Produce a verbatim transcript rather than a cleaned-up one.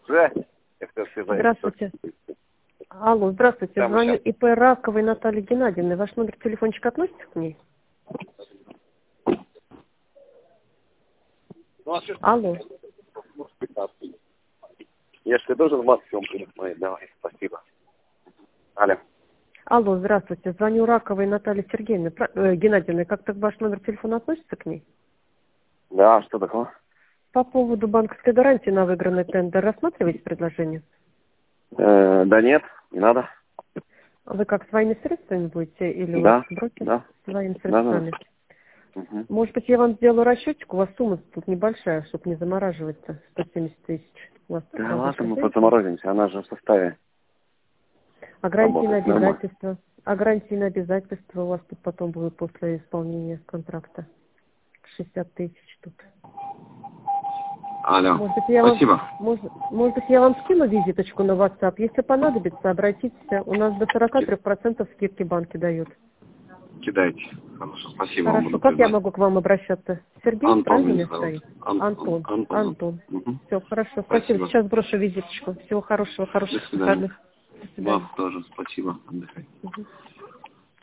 Здравствуйте. Алло, здравствуйте. Да, мы Звоню щас. ИП Раковой Натальи Геннадьевны. Ваш номер телефончика относится к ней? Алло. Я же должен вас съемку смотреть. Давай, спасибо. Алло. Алло, здравствуйте. Звоню Раковой Наталье Сергеевне, Пра- э, Геннадьевне. Как-то ваш номер телефона относится к ней? Да, что такое? По поводу банковской гарантии на выигранный тендер рассматриваете предложение? Э, да нет, не надо. Вы как, своими средствами будете или у Да, вас брокер? да. Своими Да, да, да. средствами. Угу. Может быть, я вам сделаю расчетик, у вас сумма тут небольшая, чтобы не замораживаться, сто семьдесят тысяч. У вас Да вам ладно, мы достаточно? подзаморозимся, она же в составе А гарантии на работает нормально. обязательства? А гарантии на обязательства у вас тут потом будут после исполнения контракта? шестьдесят тысяч тут. Алло, Может быть, я спасибо. вам, может, может быть, я вам скину визиточку на WhatsApp. Если понадобится, обратитесь. У нас до сорок три процента скидки банки дают. Кидайте. Хорошо, спасибо вам, Хорошо. буду Как я признать. могу к вам обращаться? Сергей, Антон правильно меня меня зовут. стоит? Ан- Антон. Ан- Антон. Антон. Угу. Все, хорошо. Спасибо. Спасибо. Сейчас брошу визиточку. Всего хорошего, До хороших свидания. выходных. До свидания. Вам тоже спасибо. Отдыхай. Мгм.